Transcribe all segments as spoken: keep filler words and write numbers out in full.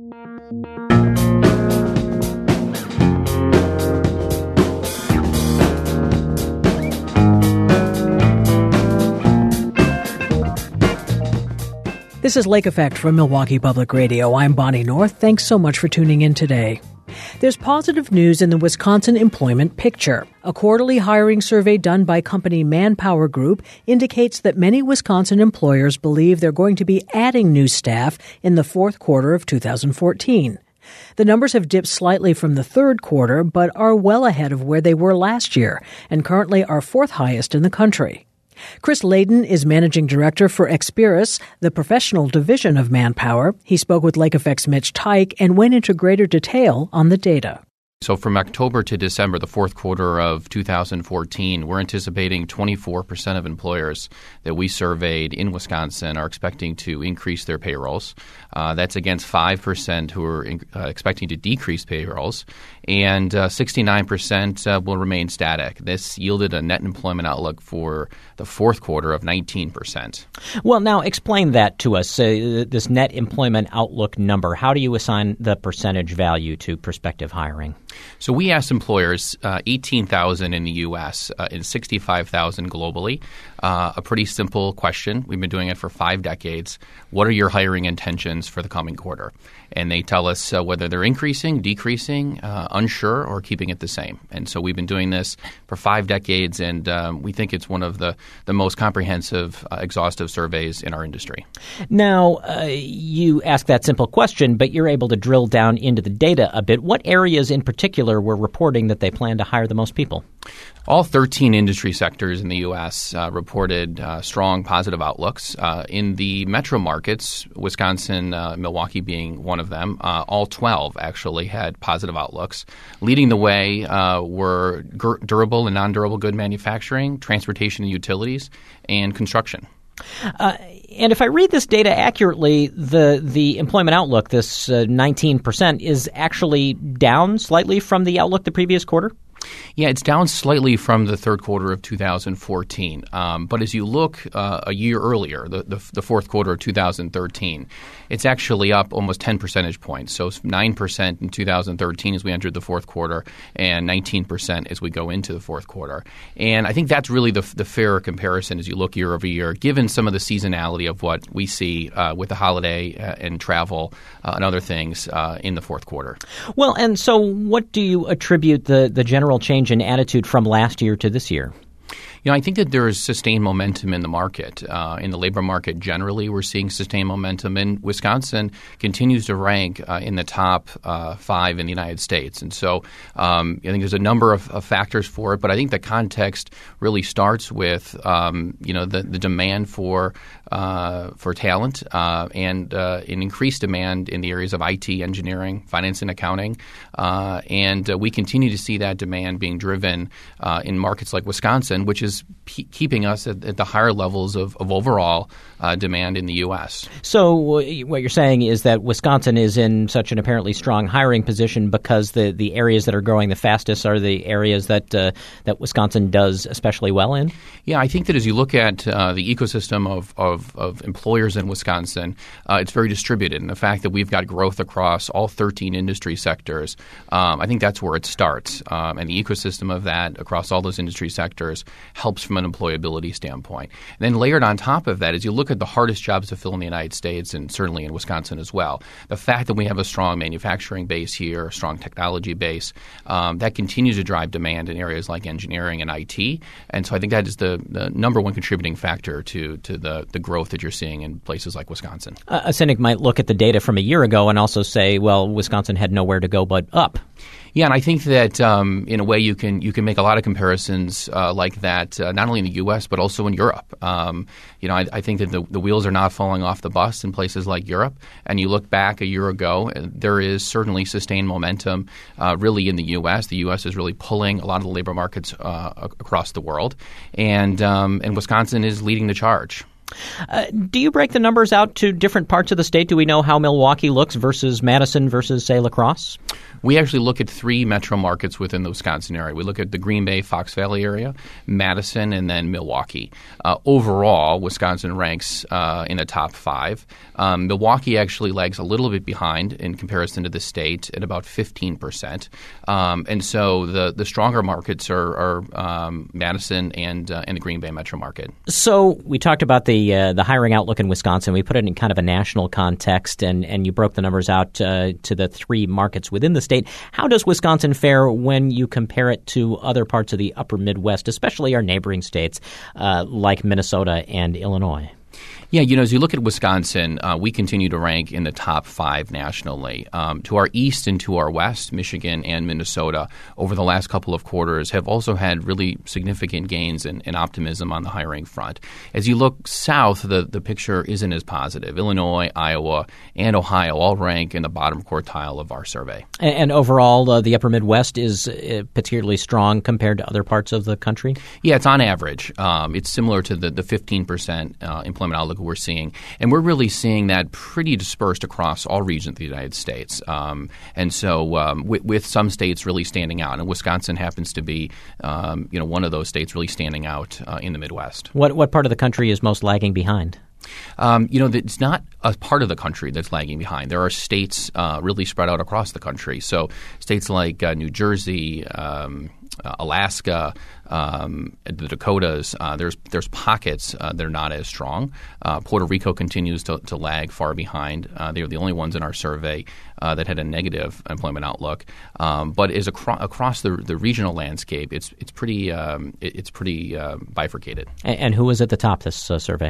This is Lake Effect from Milwaukee Public Radio. I'm Bonnie North. Thanks so much for tuning in today. There's positive news in the Wisconsin employment picture. A quarterly hiring survey done by company Manpower Group indicates that many Wisconsin employers believe they're going to be adding new staff in the fourth quarter of two thousand fourteen. The numbers have dipped slightly from the third quarter, but are well ahead of where they were last year and currently are fourth highest in the country. Chris Layden is managing director for Experis, the professional division of Manpower. He spoke with Lake Effect's Mitch Teich and went into greater detail on the data. So from October to December, the fourth quarter of two thousand fourteen, we're anticipating twenty-four percent of employers that we surveyed in Wisconsin are expecting to increase their payrolls. Uh, that's against five percent who are in, uh, expecting to decrease payrolls, and uh, sixty-nine percent uh, will remain static. This yielded a net employment outlook for the fourth quarter of nineteen percent. Well, now explain that to us, uh, this net employment outlook number. How do you assign the percentage value to prospective hiring? So we asked employers, uh, eighteen thousand in the U S uh, and sixty-five thousand globally, uh, a pretty simple question. We've been doing it for five decades. What are your hiring intentions for the coming quarter? And they tell us uh, whether they're increasing, decreasing, uh, unsure, or keeping it the same. And so we've been doing this for five decades, and um, we think it's one of the, the most comprehensive, uh, exhaustive surveys in our industry. Now, uh, you ask that simple question, but you're able to drill down into the data a bit. What areas in particular were reporting that they plan to hire the most people? All thirteen industry sectors in the U S uh, reported uh, strong positive outlooks. Uh, in the metro markets, Wisconsin, uh, Milwaukee being one of them, uh, all twelve actually had positive outlooks. Leading the way uh, were gur- durable and non-durable good manufacturing, transportation and utilities, and construction. Uh, and if I read this data accurately, the the employment outlook, this uh, nineteen percent, is actually down slightly from the outlook the previous quarter? Yeah, it's down slightly from the third quarter of two thousand fourteen. Um, but as you look uh, a year earlier, the, the, the fourth quarter of two thousand thirteen, it's actually up almost ten percentage points. So it's nine percent in two thousand thirteen as we entered the fourth quarter and nineteen percent as we go into the fourth quarter. And I think that's really the, the fairer comparison as you look year over year, given some of the seasonality of what we see uh, with the holiday uh, and travel uh, and other things uh, in the fourth quarter. Well, and so what do you attribute the, the general change in attitude from last year to this year? You know, I think that there is sustained momentum in the market. Uh, in the labor market generally, we're seeing sustained momentum. And Wisconsin continues to rank uh, in the top uh, five in the United States. And so um, I think there's a number of, of factors for it. But I think the context really starts with, um, you know, the, the demand for uh, for talent uh, and uh, an increased demand in the areas of I T, engineering, finance and accounting. Uh, and uh, we continue to see that demand being driven uh, in markets like Wisconsin, which is P- keeping us at, at the higher levels of, of overall uh, demand in the U S. So uh, what you're saying is that Wisconsin is in such an apparently strong hiring position because the, the areas that are growing the fastest are the areas that uh, that Wisconsin does especially well in? Yeah, I think that as you look at uh, the ecosystem of, of, of employers in Wisconsin, uh, it's very distributed. And the fact that we've got growth across all thirteen industry sectors, um, I think that's where it starts. Um, and the ecosystem of that across all those industry sectors helps from an employability standpoint. And then layered on top of that, as you look at the hardest jobs to fill in the United States and certainly in Wisconsin as well, the fact that we have a strong manufacturing base here, a strong technology base, um, that continues to drive demand in areas like engineering and I T. And so I think that is the, the number one contributing factor to, to the, the growth that you're seeing in places like Wisconsin. Uh, a cynic might look at the data from a year ago and also say, well, Wisconsin had nowhere to go but up. Yeah, and I think that um, in a way you can you can make a lot of comparisons uh, like that, uh, not only in the U S but also in Europe. Um, you know, I, I think that the, the wheels are not falling off the bus in places like Europe. And you look back a year ago, there is certainly sustained momentum uh, really in the U S. The U S is really pulling a lot of the labor markets uh, across the world, and um, and Wisconsin is leading the charge. Uh, do you break the numbers out to different parts of the state? Do we know how Milwaukee looks versus Madison versus, say, La Crosse? We actually look at three metro markets within the Wisconsin area. We look at the Green Bay, Fox Valley area, Madison, and then Milwaukee. Uh, overall, Wisconsin ranks uh, in the top five. Um, Milwaukee actually lags a little bit behind in comparison to the state at about fifteen percent. Um, and so the, the stronger markets are, are um, Madison and, uh, and the Green Bay metro market. So we talked about the uh, the hiring outlook in Wisconsin. We put it in kind of a national context, and, and you broke the numbers out uh, to the three markets within the state. How does Wisconsin fare when you compare it to other parts of the upper Midwest, especially our neighboring states uh, like Minnesota and Illinois? Yeah, you know, as you look at Wisconsin, uh, we continue to rank in the top five nationally. Um, to our east and to our west, Michigan and Minnesota, over the last couple of quarters, have also had really significant gains in, in optimism on the hiring front. As you look south, the, the picture isn't as positive. Illinois, Iowa, and Ohio all rank in the bottom quartile of our survey. And, and overall, uh, the upper Midwest is uh, particularly strong compared to other parts of the country? Yeah, it's on average. Um, it's similar to the, the fifteen percent uh, employment outlook we're seeing. And we're really seeing that pretty dispersed across all regions of the United States. Um, and so um, with, with some states really standing out. And Wisconsin happens to be um, you know, one of those states really standing out uh, in the Midwest. What, what part of the country is most lagging behind? Um, you know, it's not a part of the country that's lagging behind. There are states uh, really spread out across the country. So states like uh, New Jersey, um, uh, Alaska, um, the Dakotas, uh, there's there's pockets uh, that are not as strong. Uh, Puerto Rico continues to, to lag far behind. Uh, they're the only ones in our survey uh, that had a negative employment outlook. Um, but as acro- across the, the regional landscape, it's it's pretty um, it, it's pretty uh, bifurcated. And, and who was at the top this uh, survey?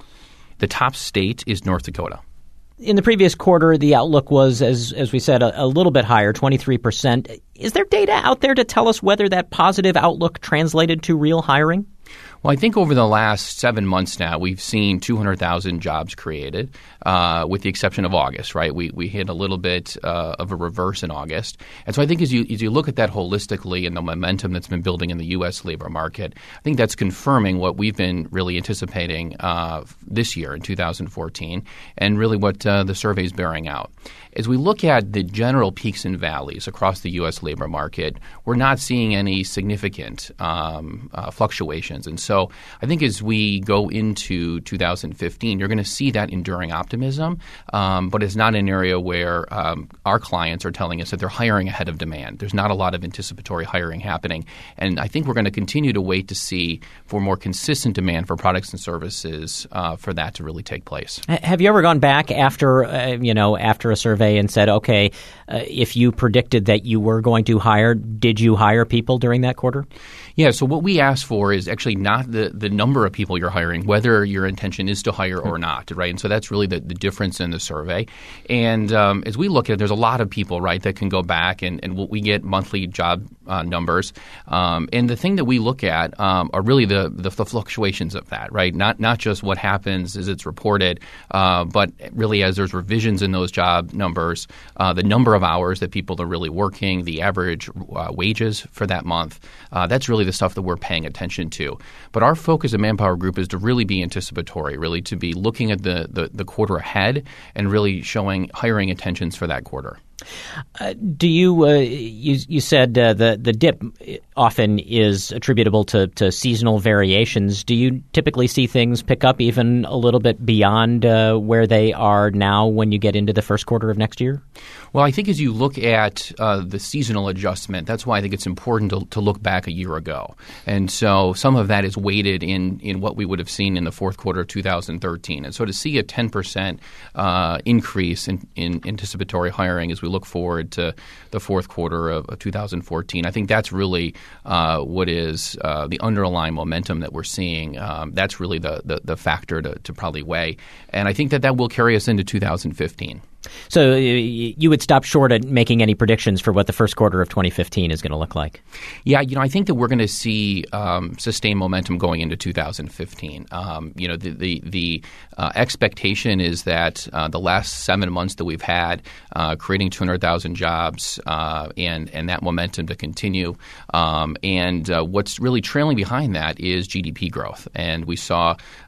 The top state is North Dakota. In the previous quarter, the outlook was, as as we said, a, a little bit higher, twenty-three percent. Is there data out there to tell us whether that positive outlook translated to real hiring? Well, I think over the last seven months now, we've seen two hundred thousand jobs created, uh, with the exception of August, right? We we hit a little bit uh, of a reverse in August. And so I think as you as you look at that holistically and the momentum that's been building in the U S labor market, I think that's confirming what we've been really anticipating uh, this year in two thousand fourteen and really what uh, the survey is bearing out. As we look at the general peaks and valleys across the U S labor market, we're not seeing any significant um, uh, fluctuations. And so I think as we go into two thousand fifteen, you're going to see that enduring optimism, um, but it's not an area where um, our clients are telling us that they're hiring ahead of demand. There's not a lot of anticipatory hiring happening. And I think we're going to continue to wait to see for more consistent demand for products and services uh, for that to really take place. Have you ever gone back after, uh, you know, after a survey and said, okay, uh, if you predicted that you were going to hire, did you hire people during that quarter? Yeah, so what we ask for is actually not the, the number of people you're hiring, whether your intention is to hire or not, right? And so that's really the, the difference in the survey. And um, as we look at it, there's a lot of people, right, that can go back and, and we get monthly job uh, numbers. Um, and the thing that we look at um, are really the, the the fluctuations of that, right? Not not just what happens as it's reported, uh, but really as there's revisions in those job numbers, uh, the number of hours that people are really working, the average uh, wages for that month. Uh, that's really the stuff that we're paying attention to. But our focus at Manpower Group is to really be anticipatory, really to be looking at the, the, the quarter ahead and really showing hiring intentions for that quarter. Uh, do you, uh, you you said uh, the the dip often is attributable to, to seasonal variations. Do you typically see things pick up even a little bit beyond uh, where they are now when you get into the first quarter of next year? Well, I think as you look at uh, the seasonal adjustment, that's why I think it's important to, to look back a year ago. And so some of that is weighted in, in what we would have seen in the fourth quarter of two thousand thirteen. And so to see a ten percent uh, increase in, in anticipatory hiring as we look forward to the fourth quarter of, of two thousand fourteen, I think that's really uh, what is uh, the underlying momentum that we're seeing. Um, that's really the, the, the factor to, to probably weigh. And I think that that will carry us into two thousand fifteen. So you would stop short at making any predictions for what the first quarter of twenty fifteen is going to look like? Yeah, you know, I think that we're going to see um, sustained momentum going into two thousand fifteen. Um, you know, the the, the uh, expectation is that uh, the last seven months that we've had, uh, creating two hundred thousand jobs, uh, and and that momentum to continue. Um, and uh, what's really trailing behind that is G D P growth. And we saw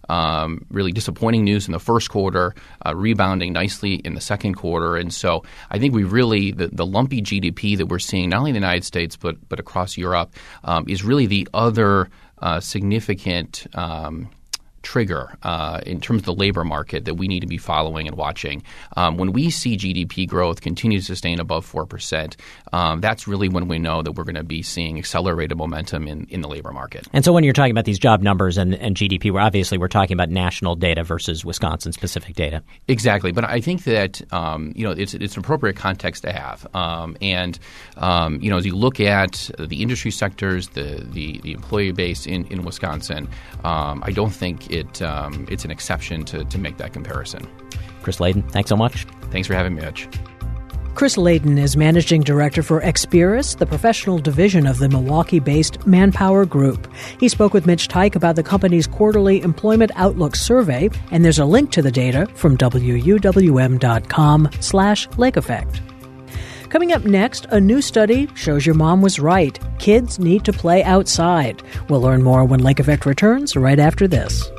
um, really disappointing news in the first quarter, uh, rebounding nicely in the second quarter. And so I think we really, the, the lumpy G D P that we're seeing not only in the United States but, but across Europe um, is really the other uh, significant um trigger uh, in terms of the labor market that we need to be following and watching. Um, when we see G D P growth continue to sustain above four percent, um, that's really when we know that we're going to be seeing accelerated momentum in, in the labor market. And so when you're talking about these job numbers and, and G D P, we're obviously we're talking about national data versus Wisconsin-specific data. Exactly. But I think that um, you know it's, it's an appropriate context to have. Um, and um, you know as you look at the industry sectors, the, the, the employee base in, in Wisconsin, um, I don't think It, um, it's an exception to, to make that comparison. Chris Layden, thanks so much. Thanks for having me, Mitch. Chris Layden is Managing Director for Experis, the professional division of the Milwaukee-based Manpower Group. He spoke with Mitch Teich about the company's quarterly Employment Outlook survey, and there's a link to the data from W U W M dot com slash Lake Effect. Coming up next, a new study shows your mom was right. Kids need to play outside. We'll learn more when Lake Effect returns right after this.